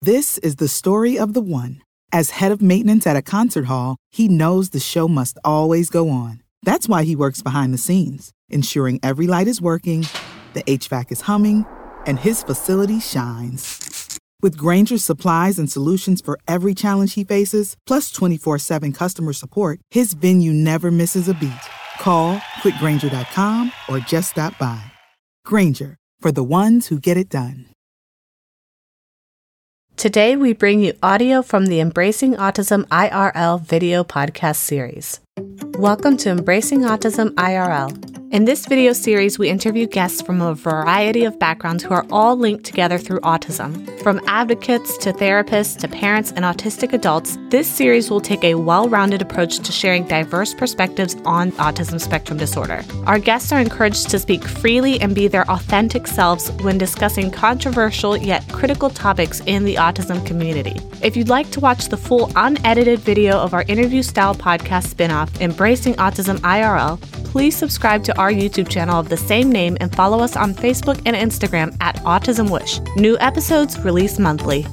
This is the story of the one. As head of maintenance at a concert hall, he knows the show must always go on. That's why he works behind the scenes, ensuring every light is working, the HVAC is humming, and his facility shines. With Grainger's supplies and solutions for every challenge he faces, plus 24/7 customer support, his venue never misses a beat. Call quickgrainger.com or just stop by. Grainger, for the ones who get it done. Today, we bring you audio from the Embracing Autism IRL video podcast series. Welcome to Embracing Autism IRL. In this video series, we interview guests from a variety of backgrounds who are all linked together through autism. From advocates to therapists to parents and autistic adults, this series will take a well-rounded approach to sharing diverse perspectives on autism spectrum disorder. Our guests are encouraged to speak freely and be their authentic selves when discussing controversial yet critical topics in the autism community. If you'd like to watch the full unedited video of our interview-style podcast spin-off, Embracing Autism IRL, please subscribe to our YouTube channel of the same name and follow us on Facebook and Instagram at Autism Wish. New episodes released monthly.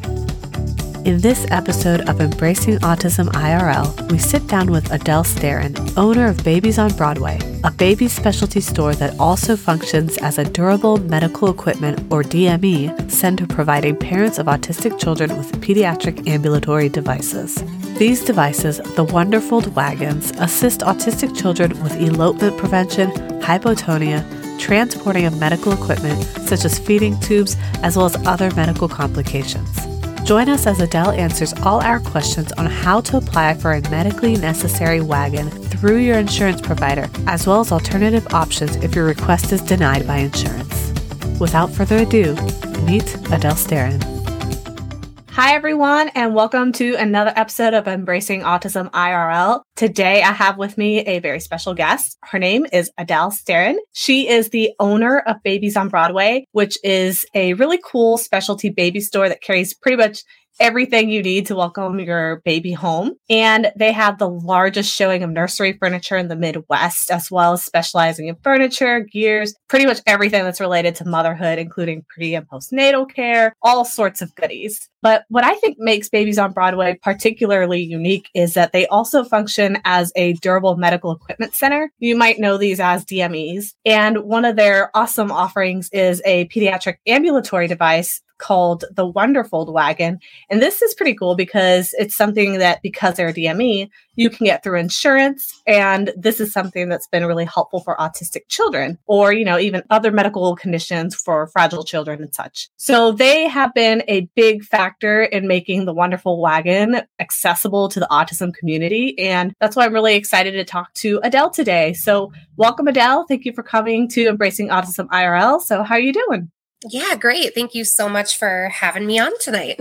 In this episode of Embracing Autism IRL, we sit down with Adele Starin, owner of Babies on Broadway, a baby specialty store that also functions as a durable medical equipment or DME center providing parents of autistic children with pediatric ambulatory devices. These devices, the Wonderfold wagons, assist autistic children with elopement prevention, hypotonia, transporting of medical equipment such as feeding tubes, as well as other medical complications. Join us as Adele answers all our questions on how to apply for a medically necessary wagon through your insurance provider, as well as alternative options if your request is denied by insurance. Without further ado, meet Adele Starin. Hi, everyone, and welcome to another episode of Embracing Autism IRL. Today, I have with me a very special guest. Her name is Adele Starin. She is the owner of Babies on Broadway, which is a really cool specialty baby store that carries pretty much everything you need to welcome your baby home. And they have the largest showing of nursery furniture in the Midwest, as well as specializing in furniture, gears, pretty much everything that's related to motherhood, including pre and postnatal care, all sorts of goodies. But what I think makes Babies on Broadway particularly unique is that they also function as a durable medical equipment center. You might know these as DMEs. And one of their awesome offerings is a pediatric ambulatory device called the Wonderfold wagon. And this is pretty cool because it's something that, because they're a DME, you can get through insurance. And this is something that's been really helpful for autistic children or, even other medical conditions for fragile children and such. So they have been a big factor in making the Wonderfold wagon accessible to the autism community. And that's why I'm really excited to talk to Adele today. So welcome, Adele. Thank you for coming to Embracing Autism IRL. So how are you doing? Yeah, great. Thank you so much for having me on tonight.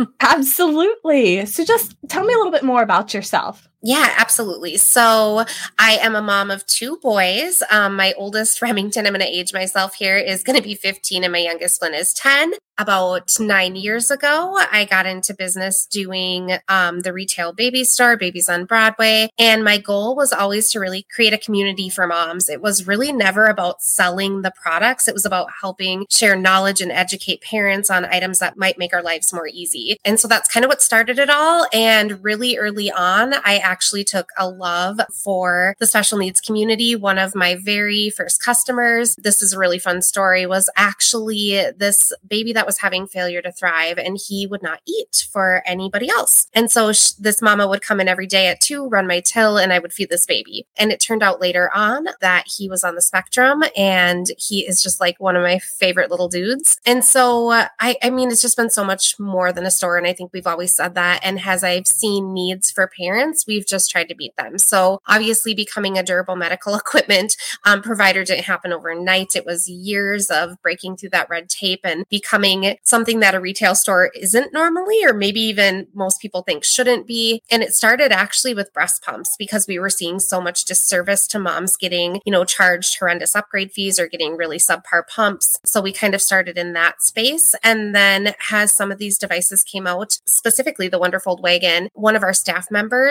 Absolutely. So just tell me a little bit more about yourself. Yeah, absolutely. So I am a mom of two boys. My oldest, Remington, I'm going to age myself here, is going to be 15 and my youngest one is 10. About 9 years ago, I got into business doing the retail baby store, Babies on Broadway. And my goal was always to really create a community for moms. It was really never about selling the products. It was about helping share knowledge and educate parents on items that might make our lives more easy. And so that's kind of what started it all. And really early on, I actually took a love for the special needs community. One of my very first customers, this is a really fun story, was actually this baby that was having failure to thrive, and he would not eat for anybody else. And so this mama would come in every day at 2, run my till, and I would feed this baby. And it turned out later on that he was on the spectrum, and he is just like one of my favorite little dudes. And so I mean, it's just been so much more than a store. And I think we've always said that. And as I've seen needs for parents, we've just tried to meet them. So obviously becoming a durable medical equipment provider didn't happen overnight. It was years of breaking through that red tape and becoming something that a retail store isn't normally, or maybe even most people think shouldn't be. And it started actually with breast pumps because we were seeing so much disservice to moms getting, charged horrendous upgrade fees or getting really subpar pumps. So we kind of started in that space. And then as some of these devices came out, specifically the Wonderfold wagon, one of our staff members has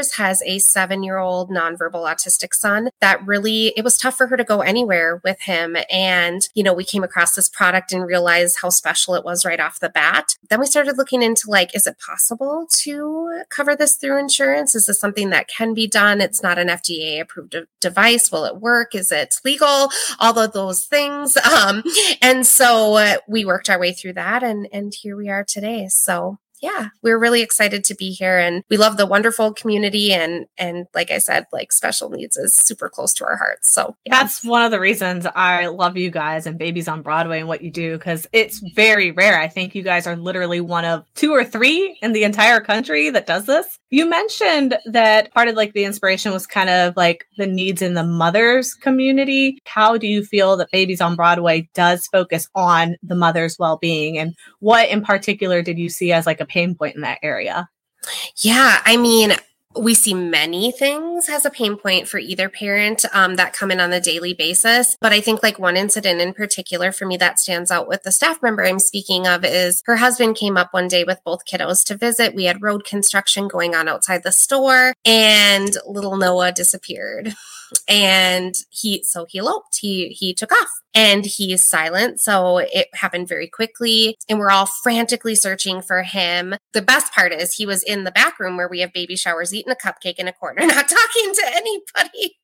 has a 7-year-old nonverbal autistic son that really, it was tough for her to go anywhere with him. And, we came across this product and realized how special it was right off the bat. Then we started looking into is it possible to cover this through insurance? Is this something that can be done? It's not an FDA approved device. Will it work? Is it legal? All of those things. And so we worked our way through that and here we are today. So yeah, we're really excited to be here and we love the Wonderfold community. And like I said, special needs is super close to our hearts. So yeah. That's one of the reasons I love you guys and Babies on Broadway and what you do, because it's very rare. I think you guys are literally one of 2 or 3 in the entire country that does this. You mentioned that part of the inspiration was kind of the needs in the mothers community. How do you feel that Babies on Broadway does focus on the mother's well-being, and what in particular did you see as a pain point in that area? Yeah, we see many things as a pain point for either parent that come in on a daily basis. But I think one incident in particular for me that stands out with the staff member I'm speaking of is her husband came up one day with both kiddos to visit. We had road construction going on outside the store and little Noah disappeared. And he eloped. He took off and he is silent. So it happened very quickly and we're all frantically searching for him. The best part is he was in the back room where we have baby showers, eating a cupcake in a corner, not talking to anybody.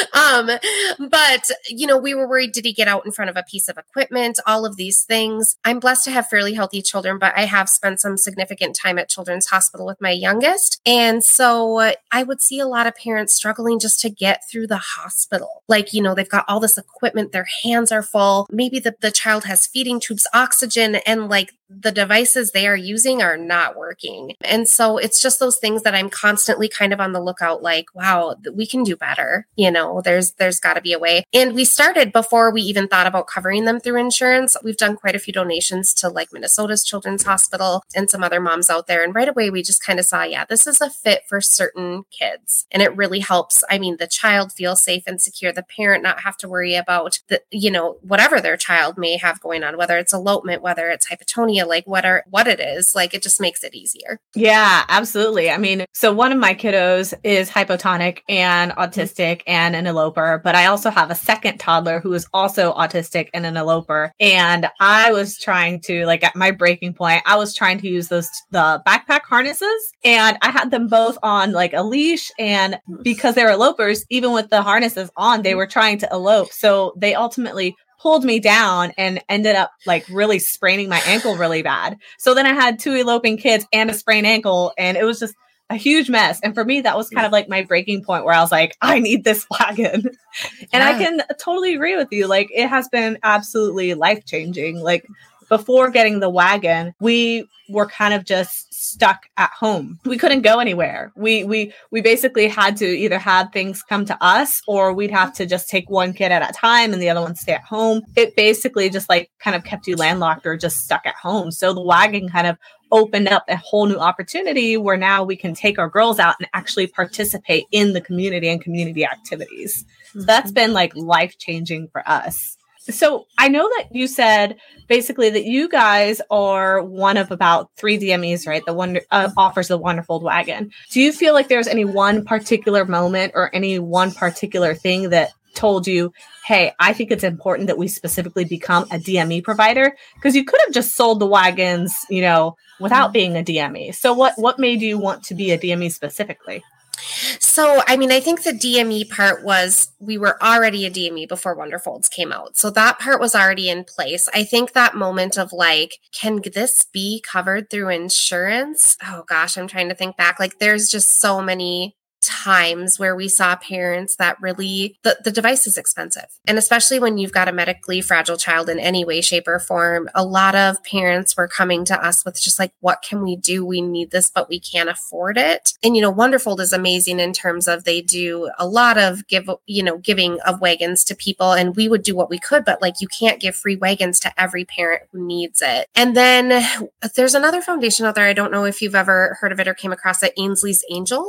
But we were worried, did he get out in front of a piece of equipment? All of these things. I'm blessed to have fairly healthy children, but I have spent some significant time at Children's Hospital with my youngest. And so I would see a lot of parents struggling just to get through the hospital. They've got all this equipment, their hands are full. Maybe the child has feeding tubes, oxygen, and the devices they are using are not working. And so it's just those things that I'm constantly kind of on the lookout, wow, we can do better. There's got to be a way. And we started before we even thought about covering them through insurance. We've done quite a few donations to Minnesota's Children's Hospital and some other moms out there. And right away, we just kind of saw, yeah, this is a fit for certain kids. And it really helps. The child feel safe and secure, the parent not have to worry about whatever their child may have going on, whether it's elopement, whether it's hypotonia, what it is, it just makes it easier. Yeah, absolutely. So one of my kiddos is hypotonic and autistic and an eloper, but I also have a second toddler who is also autistic and an eloper. And I was trying to, at my breaking point, I was trying to use the backpack harnesses, and I had them both on a leash, and because they're elopers, even with the harnesses on, they were trying to elope. So they ultimately pulled me down and ended up really spraining my ankle really bad. So then I had 2 eloping kids and a sprained ankle, and it was just a huge mess. And for me, that was kind of my breaking point where I was I need this wagon. And I can totally agree with you. It has been absolutely life-changing. Before getting the wagon, we were kind of just stuck at home. We couldn't go anywhere. We basically had to either have things come to us, or we'd have to just take one kid at a time and the other one stay at home. It basically just kind of kept you landlocked or just stuck at home. So the wagon kind of opened up a whole new opportunity where now we can take our girls out and actually participate in the community and community activities. So that's been life-changing for us. So I know that you said basically that you guys are one of about 3 DMEs, right? The one offers the Wonderfold wagon. Do you feel there's any one particular moment or any one particular thing that told you, hey, I think it's important that we specifically become a DME provider? Because you could have just sold the wagons, without being a DME. So what made you want to be a DME specifically? So, I think the DME part was, we were already a DME before Wonderfolds came out. So that part was already in place. I think that moment of can this be covered through insurance? Oh gosh, I'm trying to think back. There's just so many times where we saw parents that really, the device is expensive. And especially when you've got a medically fragile child in any way, shape, or form, a lot of parents were coming to us with just what can we do? We need this, but we can't afford it. And, Wonderfold is amazing in terms of they do a lot of giving of wagons to people. And we would do what we could, but you can't give free wagons to every parent who needs it. And then there's another foundation out there. I don't know if you've ever heard of it or came across it, Ainsley's Angels.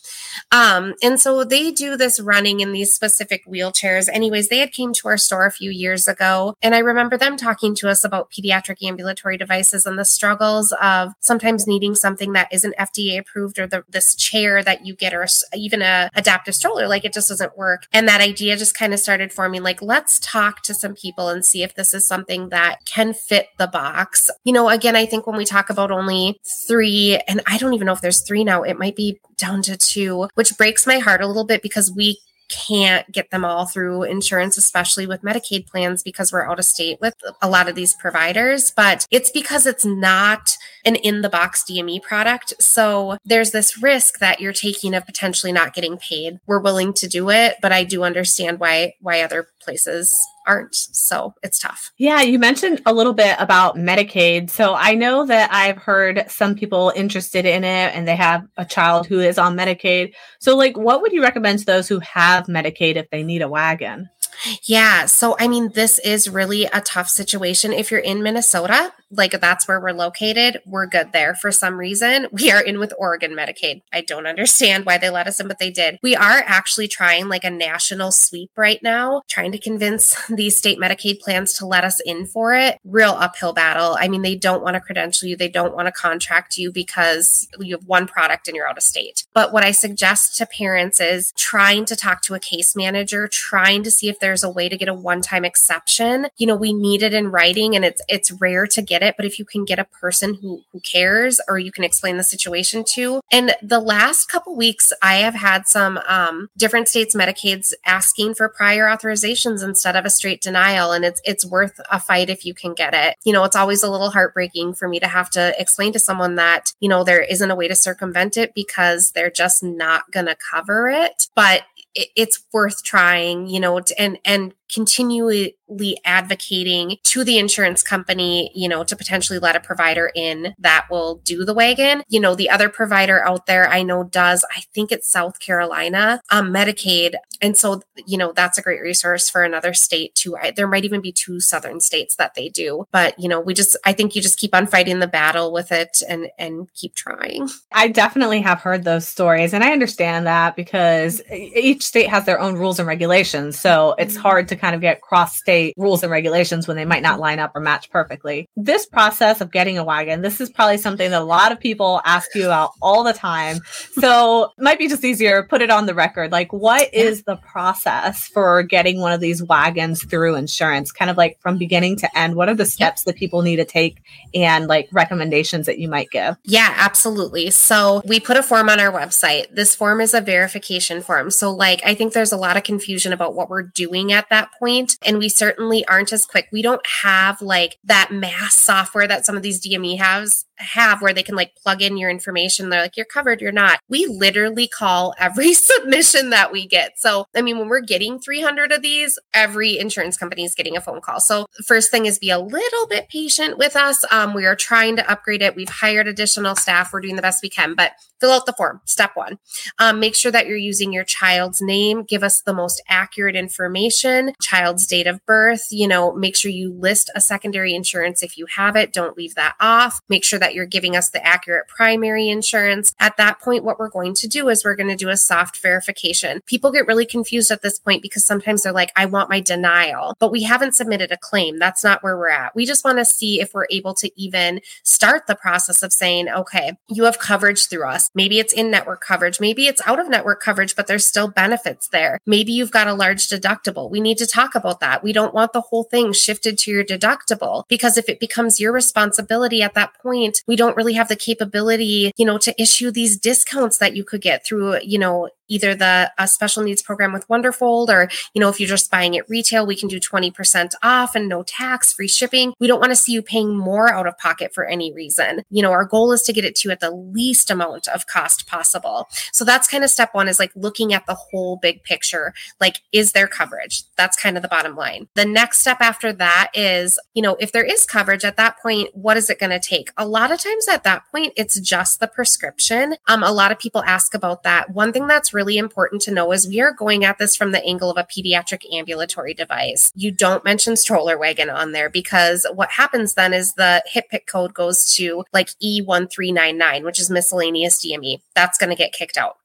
And so they do this running in these specific wheelchairs. Anyways, they had came to our store a few years ago, and I remember them talking to us about pediatric ambulatory devices and the struggles of sometimes needing something that isn't FDA approved, or this chair that you get, or even a adaptive stroller, like it just doesn't work. And that idea just kind of started forming, like, let's talk to some people and see if this is something that can fit the box. Again, I think when we talk about only 3, and I don't even know if there's 3 now, it might be down to 2, which breaks my heart a little bit because we can't get them all through insurance, especially with Medicaid plans, because we're out of state with a lot of these providers. But it's because it's not an in-the-box DME product. So there's this risk that you're taking of potentially not getting paid. We're willing to do it, but I do understand why other places aren't. So it's tough. Yeah, you mentioned a little bit about Medicaid. So I know that I've heard some people interested in it and they have a child who is on Medicaid. So what would you recommend to those who have Medicaid if they need a wagon? Yeah. So, this is really a tough situation. If you're in Minnesota, that's where we're located, we're good there. For some reason, we are in with Oregon Medicaid. I don't understand why they let us in, but they did. We are actually trying a national sweep right now, trying to convince these state Medicaid plans to let us in for it. Real uphill battle. They don't want to credential you. They don't want to contract you because you have one product and you're out of state. But what I suggest to parents is trying to talk to a case manager, trying to see if there's a way to get a one-time exception. We need it in writing, and it's rare to get it, but if you can get a person who cares, or you can explain the situation to. And the last couple weeks, I have had some different states Medicaids asking for prior authorizations instead of a straight denial, and it's worth a fight if you can get it. It's always a little heartbreaking for me to have to explain to someone that there isn't a way to circumvent it because they're just not going to cover it, but it's worth trying, and continually advocating to the insurance company, to potentially let a provider in that will do the wagon. The other provider out there I know does, I think it's South Carolina, Medicaid. And so, that's a great resource for another state too. There might even be 2 southern states that they do, but I think you just keep on fighting the battle with it and keep trying. I definitely have heard those stories, and I understand that because each state has their own rules and regulations. So it's hard to kind of get cross-state rules and regulations when they might not line up or match perfectly. This process of getting a wagon, this is probably something that a lot of people ask you about all the time. So it might be just easier, put it on the record. What is the process for getting one of these wagons through insurance? Kind of from beginning to end, what are the steps that people need to take and recommendations that you might give? Yeah, absolutely. So we put a form on our website. This form is a verification form. So I think there's a lot of confusion about what we're doing at that point. And we certainly aren't as quick. We don't have that mass software that some of these DME have where they can plug in your information. They're you're covered, you're not. We literally call every submission that we get. So, when we're getting 300 of these, every insurance company is getting a phone call. So the first thing is be a little bit patient with us. We are trying to upgrade it. We've hired additional staff. We're doing the best we can, but fill out the form. Step 1, make sure that you're using your child's name. Give us the most accurate information, child's date of birth. Make sure you list a secondary insurance if you have it. Don't leave that off. Make sure that you're giving us the accurate primary insurance. At that point, what we're going to do is we're going to do a soft verification. People get really confused at this point because sometimes they're I want my denial, but we haven't submitted a claim. That's not where we're at. We just want to see if we're able to even start the process of saying, okay, you have coverage through us. Maybe it's in-network coverage. Maybe it's out-of-network coverage, but there's still benefits there. Maybe you've got a large deductible. We need to talk about that. We don't want the whole thing shifted to your deductible, because if it becomes your responsibility at that point, we don't really have the capability, to issue these discounts that you could get through, either the special needs program with Wonderfold, or, if you're just buying at retail, we can do 20% off and no tax, free shipping. We don't want to see you paying more out of pocket for any reason. Our goal is to get it to you at the least amount of cost possible. So that's kind of step 1, is looking at the whole big picture. Is there coverage? That's kind of the bottom line. The next step after that is, if there is coverage at that point, what is it going to take? A lot of times at that point, it's just the prescription. A lot of people ask about that. One thing that's really important to know is we are going at this from the angle of a pediatric ambulatory device. You don't mention stroller wagon on there, because what happens then is the HCPCS code goes to E1399, which is miscellaneous DME. That's going to get kicked out.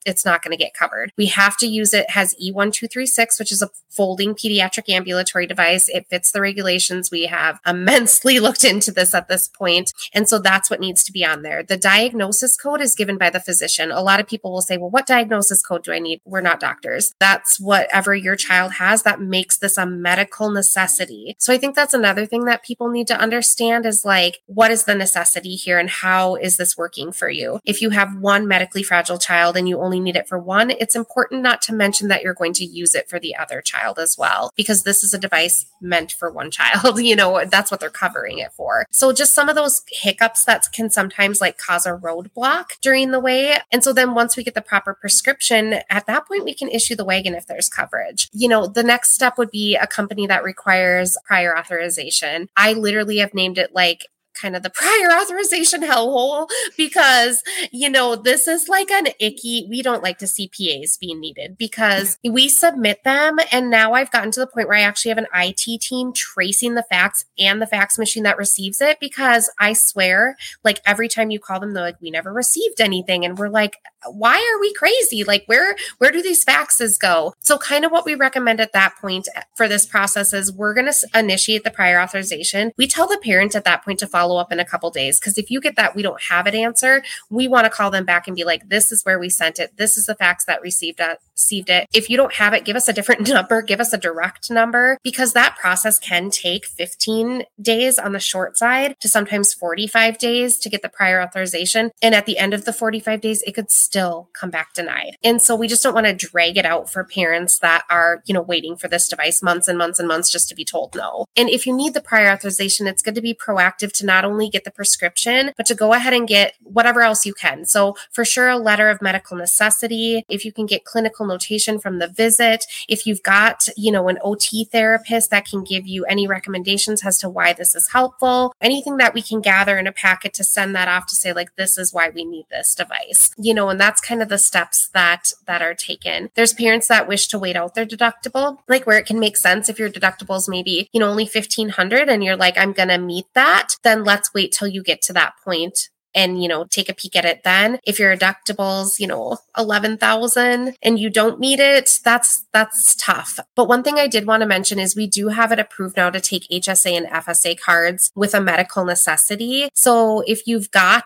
it's not going to get covered. We have to use it has E1236, which is a folding pediatric ambulatory device. It fits the regulations. We have immensely looked into this at this point. And so that's what needs to be on there. The diagnosis code is given by the physician. A lot of people will say, well, what diagnosis code do I need? We're not doctors. That's whatever your child has that makes this a medical necessity. So I think that's another thing that people need to understand is like, what is the necessity here and how is this working for you? If you have one medically fragile child and you only need it for one, it's important not to mention that you're going to use it for the other child as well, because this is a device meant for one child. That's what they're covering it for. So just some of those hiccups that can sometimes like cause a roadblock during the way. And so then once we get the proper prescription, at that point, we can issue the wagon if there's coverage. The next step would be a company that requires prior authorization. I literally have named it like kind of the prior authorization hellhole because, this is like an icky, we don't like to see PAs being needed because we submit them. And now I've gotten to the point where I actually have an IT team tracing the fax and the fax machine that receives it, because I swear, like every time you call them, they're like, we never received anything. And we're like, why are we crazy? Like, where do these faxes go? So kind of what we recommend at that point for this process is we're going to initiate the prior authorization. We tell the parent at that point to follow up in a couple days, because if you get that we don't have an answer, we want to call them back and be like, this is where we sent it. This is the fax that received it. If you don't have it, give us a different number, give us a direct number, because that process can take 15 days on the short side to sometimes 45 days to get the prior authorization. And at the end of the 45 days, it could still come back denied. And so we just don't want to drag it out for parents that are, waiting for this device months and months and months just to be told no. And if you need the prior authorization, it's good to be proactive to not only get the prescription, but to go ahead and get whatever else you can. So for sure, a letter of medical necessity, if you can get clinical notation from the visit, if you've got, an OT therapist that can give you any recommendations as to why this is helpful, anything that we can gather in a packet to send that off to say, like, this is why we need this device, and that's kind of the steps that are taken. There's parents that wish to wait out their deductible, like where it can make sense if your deductible is maybe, only $1,500 and you're like, I'm going to meet that, then let's wait till you get to that point and, take a peek at it then. If your deductible's, $11,000 and you don't meet it, that's tough. But one thing I did want to mention is we do have it approved now to take HSA and FSA cards with a medical necessity. So if you've got,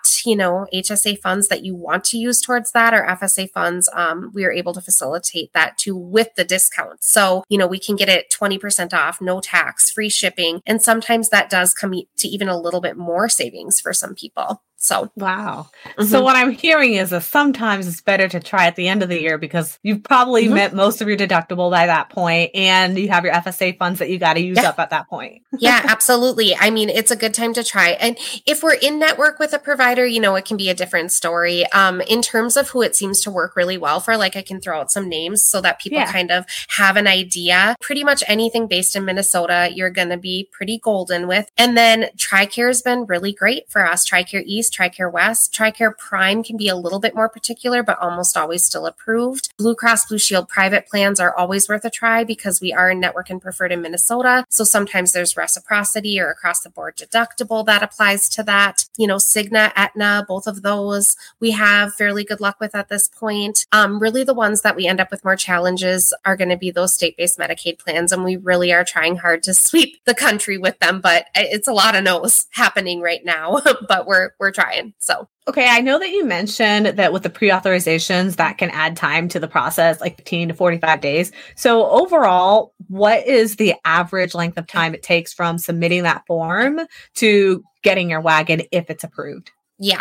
HSA funds that you want to use towards that or FSA funds, we are able to facilitate that too with the discount. So, we can get it 20% off, no tax, free shipping. And sometimes that does come to even a little bit more savings for some people. So, wow. So what I'm hearing is that sometimes it's better to try at the end of the year because you've probably met most of your deductible by that point and you have your FSA funds that you got to use up at that point. Yeah, absolutely. I mean, it's a good time to try. And if we're in network with a provider, it can be a different story. In terms of who it seems to work really well for, like I can throw out some names so that people kind of have an idea. Pretty much anything based in Minnesota, you're going to be pretty golden with. And then TRICARE has been really great for us. TRICARE East, TRICARE West. TRICARE Prime can be a little bit more particular, but almost always still approved. Blue Cross Blue Shield private plans are always worth a try because we are in network and preferred in Minnesota. So sometimes there's reciprocity or across the board deductible that applies to that. Cigna, Aetna, both of those we have fairly good luck with at this point. Really the ones that we end up with more challenges are going to be those state-based Medicaid plans. And we really are trying hard to sweep the country with them, but it's a lot of no's happening right now, but we're trying. So. Okay, I know that you mentioned that with the pre-authorizations that can add time to the process, like 15 to 45 days. So overall, what is the average length of time it takes from submitting that form to getting your wagon if it's approved? Yeah.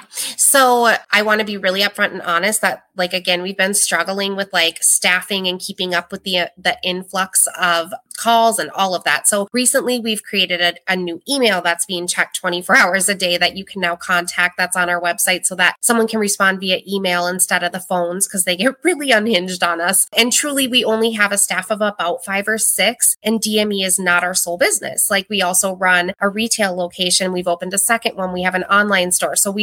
So I want to be really upfront and honest that, like, again, we've been struggling with like staffing and keeping up with the influx of calls and all of that. So recently we've created a new email that's being checked 24 hours a day that you can now contact. That's on our website so that someone can respond via email instead of the phones because they get really unhinged on us. And truly, we only have a staff of about 5 or 6, and DME is not our sole business. Like, we also run a retail location. We've opened a second one. We have an online store. So we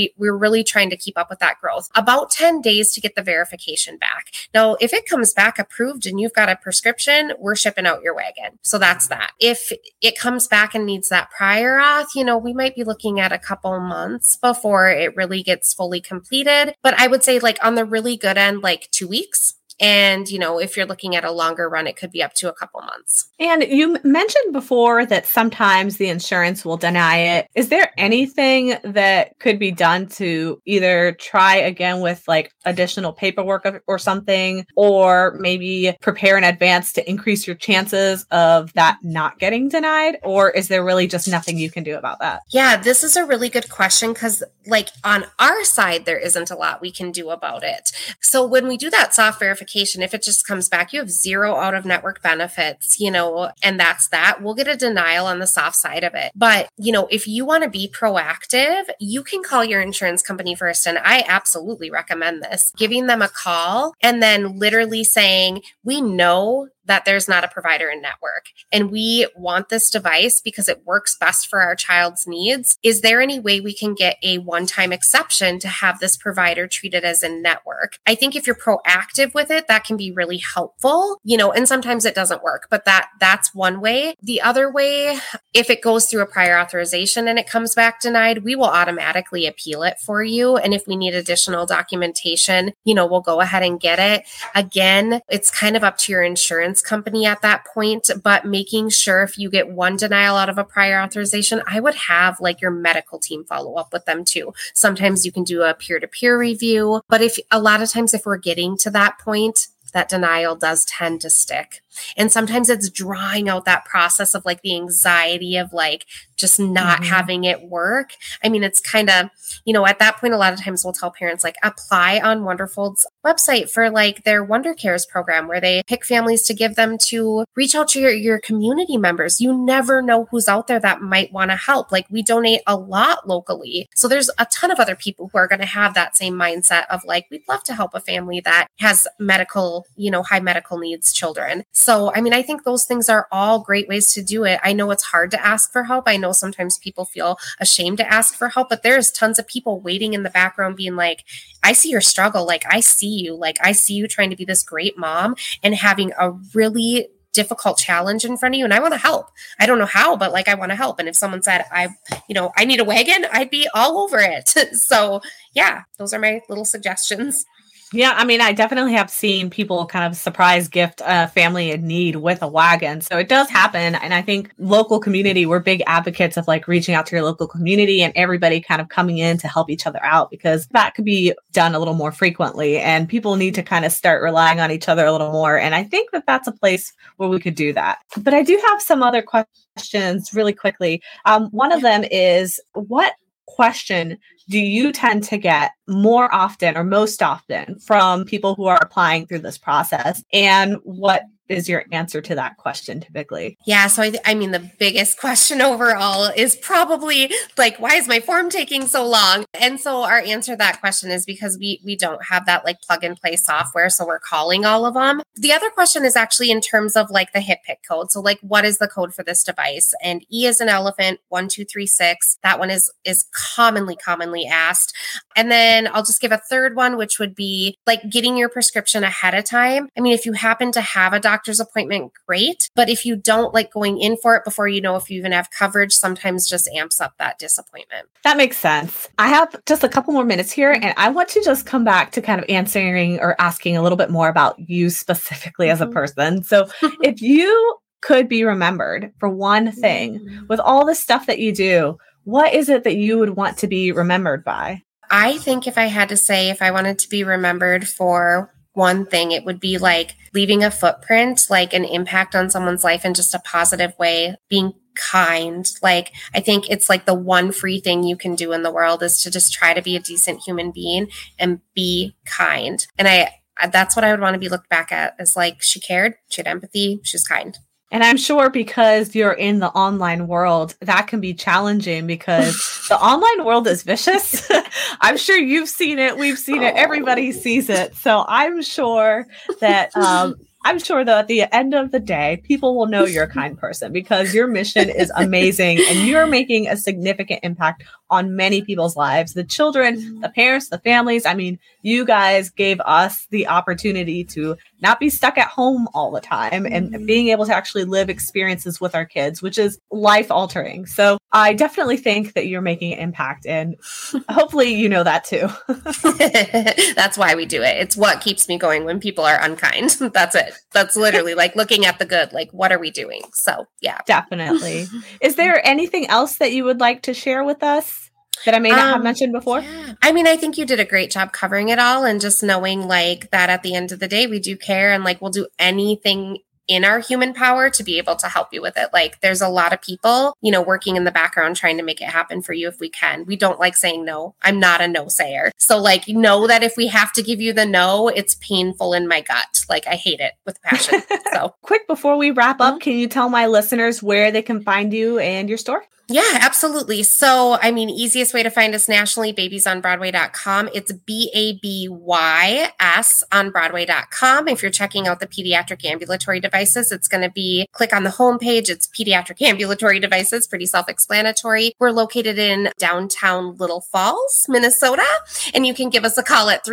we're really trying to keep up with that growth. About 10 days to get the verification back. Now, if it comes back approved and you've got a prescription, we're shipping out your wagon. So that's that. If it comes back and needs that prior auth, we might be looking at a couple months before it really gets fully completed. But I would say like on the really good end, like 2 weeks. And, if you're looking at a longer run, it could be up to a couple months. And you mentioned before that sometimes the insurance will deny it. Is there anything that could be done to either try again with like additional paperwork or something, or maybe prepare in advance to increase your chances of that not getting denied? Or is there really just nothing you can do about that? Yeah, this is a really good question because like on our side, there isn't a lot we can do about it. So when we do that soft verification, if it just comes back, you have 0 out-of-network benefits, and that's that. We'll get a denial on the soft side of it. But, if you want to be proactive, you can call your insurance company first. And I absolutely recommend this, giving them a call and then literally saying, we know that there's not a provider in network and we want this device because it works best for our child's needs. Is there any way we can get a one-time exception to have this provider treated as in network? I think if you're proactive with it, that can be really helpful, and sometimes it doesn't work, but that's one way. The other way, if it goes through a prior authorization and it comes back denied, we will automatically appeal it for you. And if we need additional documentation, we'll go ahead and get it. Again, it's kind of up to your insurance company at that point, but making sure if you get one denial out of a prior authorization, I would have like your medical team follow up with them too. Sometimes you can do a peer-to-peer review, but if a lot of times if we're getting to that point, that denial does tend to stick. And sometimes it's drawing out that process of like the anxiety of like just not having it work. I mean, it's kind of, at that point, a lot of times we'll tell parents like apply on Wonderfold's website for like their Wonder Cares program where they pick families to give them to reach out to your community members. You never know who's out there that might want to help. Like we donate a lot locally. So there's a ton of other people who are going to have that same mindset of like, we'd love to help a family that has medical, high medical needs children. So, I mean, I think those things are all great ways to do it. I know it's hard to ask for help. I know sometimes people feel ashamed to ask for help, but there's tons of people waiting in the background being like, I see your struggle. Like, I see you. Like, I see you trying to be this great mom and having a really difficult challenge in front of you. And I want to help. I don't know how, but like, I want to help. And if someone said, I need a wagon, I'd be all over it. So yeah, those are my little suggestions. Yeah, I mean, I definitely have seen people kind of surprise gift a family in need with a wagon. So it does happen. And I think local community, we're big advocates of like reaching out to your local community and everybody kind of coming in to help each other out, because that could be done a little more frequently and people need to kind of start relying on each other a little more. And I think that that's a place where we could do that. But I do have some other questions really quickly. One of them is, what question do you tend to get more often or most often from people who are applying through this process? And what is your answer to that question typically? Yeah. So I mean, the biggest question overall is probably like, why is my form taking so long? And so our answer to that question is because we don't have that like plug and play software. So we're calling all of them. The other question is actually in terms of like the HIPPIC code. So like, what is the code for this device? And E is an elephant, 1236. That one is commonly asked. And then I'll just give a third one, which would be like getting your prescription ahead of time. I mean, if you happen to have a doctor's appointment, great. But if you don't, like going in for it before you know if you even have coverage, sometimes just amps up that disappointment. That makes sense. I have just a couple more minutes here, and I want to just come back to kind of answering or asking a little bit more about you specifically as a person. So if you could be remembered for one thing with all the stuff that you do, what is it that you would want to be remembered by? I think if I had to say, if I wanted to be remembered for one thing, it would be like leaving a footprint, like an impact on someone's life in just a positive way, being kind. Like, I think it's like the one free thing you can do in the world is to just try to be a decent human being and be kind. And that's what I would want to be looked back at as like, she cared, she had empathy, she was kind. And I'm sure because you're in the online world, that can be challenging because the online world is vicious. I'm sure you've seen it. We've seen it. Everybody sees it. So I'm sure that at the end of the day, people will know you're a kind person because your mission is amazing and you're making a significant impact on many people's lives, the children, the parents, the families. I mean, you guys gave us the opportunity to not be stuck at home all the time and being able to actually live experiences with our kids, which is life altering. So I definitely think that you're making an impact, and hopefully you know that too. That's why we do it. It's what keeps me going when people are unkind. That's it. That's literally like looking at the good, like what are we doing? So yeah. Definitely. Is there anything else that you would like to share with us that I may not have mentioned before? Yeah. I mean, I think you did a great job covering it all, and just knowing like that at the end of the day, we do care, and like we'll do anything in our human power to be able to help you with it. Like there's a lot of people, working in the background trying to make it happen for you if we can. We don't like saying no. I'm not a no sayer. So like, know that if we have to give you the no, it's painful in my gut. Like I hate it with passion. So quick, before we wrap up, can you tell my listeners where they can find you and your store? Yeah, absolutely. So, I mean, easiest way to find us nationally, babiesonbroadway.com. It's BABYS on Broadway.com. If you're checking out the pediatric ambulatory devices, it's going to be click on the homepage. It's pediatric ambulatory devices, pretty self-explanatory. We're located in downtown Little Falls, Minnesota, and you can give us a call at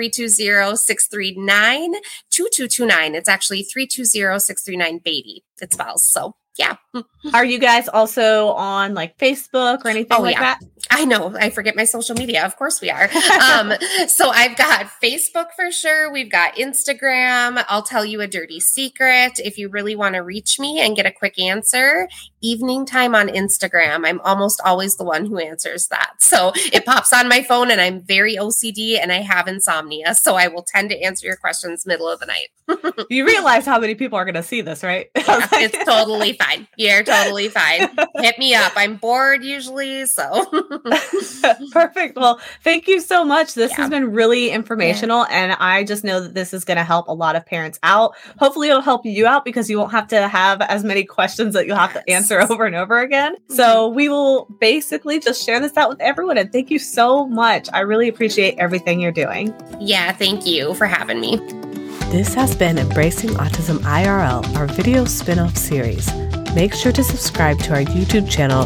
320-639-2229. It's actually 320-639-BABY. It's Falls. So yeah. Are you guys also on like Facebook or anything that? I know. I forget my social media. Of course we are. So I've got Facebook for sure. We've got Instagram. I'll tell you a dirty secret. If you really want to reach me and get a quick answer, evening time on Instagram. I'm almost always the one who answers that. So it pops on my phone, and I'm very OCD and I have insomnia. So I will tend to answer your questions middle of the night. You realize how many people are going to see this, right? Yeah, it's totally fine. You're totally fine. Hit me up. I'm bored usually. So perfect. Well, thank you so much. This has been really informational, and I just know that this is going to help a lot of parents out. Hopefully it'll help you out because you won't have to have as many questions that you'll have to answer over and over again. So we will basically just share this out with everyone, and thank you so much. I really appreciate everything you're doing. Yeah, thank you for having me. This has been Embracing Autism IRL, our video spin-off series. Make sure to subscribe to our YouTube channel,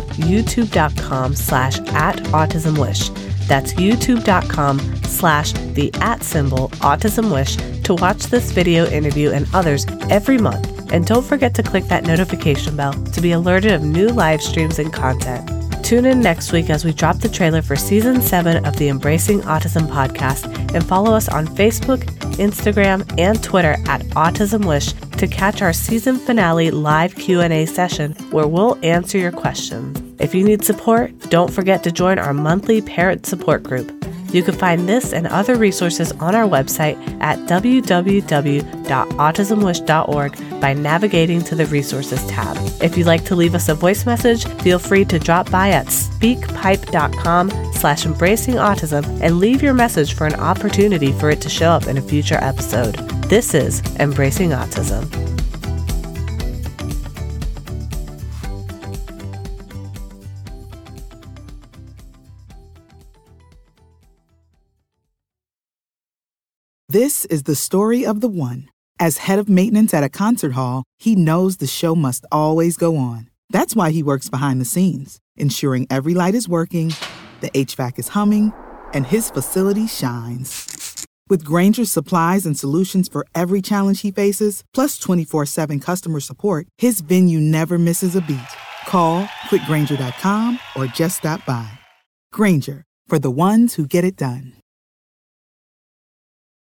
youtube.com/@autismwish. That's youtube.com/@autismwish to watch this video interview and others every month. And don't forget to click that notification bell to be alerted of new live streams and content. Tune in next week as we drop the trailer for Season 7 of the Embracing Autism podcast, and follow us on Facebook, Instagram, and Twitter @AutismWish to catch our season finale live Q&A session where we'll answer your questions. If you need support, don't forget to join our monthly parent support group. You can find this and other resources on our website at www.autismwish.org by navigating to the Resources tab. If you'd like to leave us a voice message, feel free to drop by at speakpipe.com/embracingautism and leave your message for an opportunity for it to show up in a future episode. This is Embracing Autism. This is the story of the one. As head of maintenance at a concert hall, he knows the show must always go on. That's why he works behind the scenes, ensuring every light is working, the HVAC is humming, and his facility shines. With Grainger's supplies and solutions for every challenge he faces, plus 24/7 customer support, his venue never misses a beat. Call quickgrainger.com or just stop by. Grainger, for the ones who get it done.